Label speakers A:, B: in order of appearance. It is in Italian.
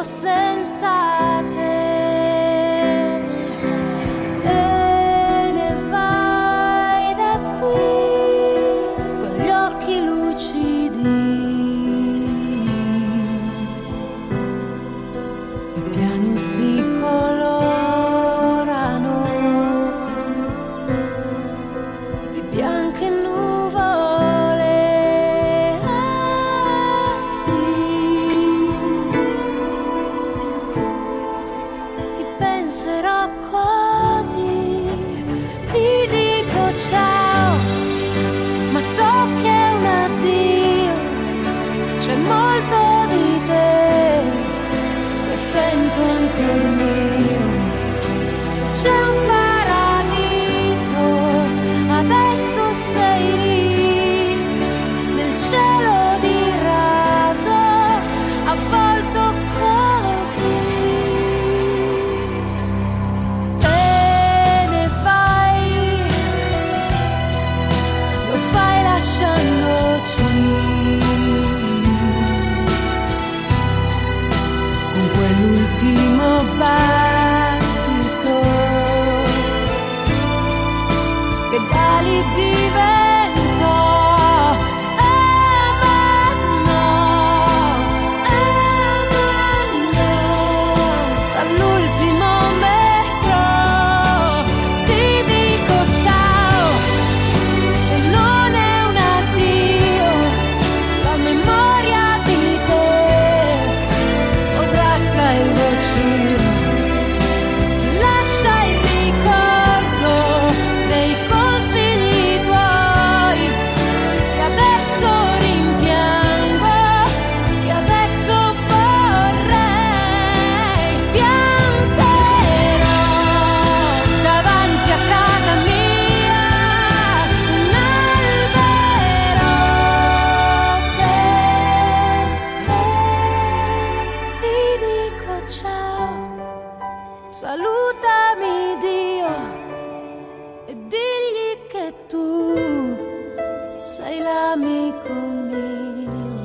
A: senza te. Te ne vai da qui con gli occhi lucidi e piano si colorano di bianche nuvole. Ah sì, ti penserò così, ti dico ciao, ma so che è un addio, c'è molto di te che sento ancor mio. Se c'è un paradiso, adesso sei lì, nel cielo di raso, avvolto così. Te ne vai, lo fai lasciandoci con quell'ultimo battito che d'ali diventò amano, all'ultimo metro ti dico ciao e non è un addio, la memoria di te sovrasta il vicino, lascia il ricordo dei consigli tuoi che adesso rimpiango, che adesso vorrei. Pianterò davanti a casa mia un albero per te. Ti dico ciao, salutami Dio e digli che tu sei l'amico mio.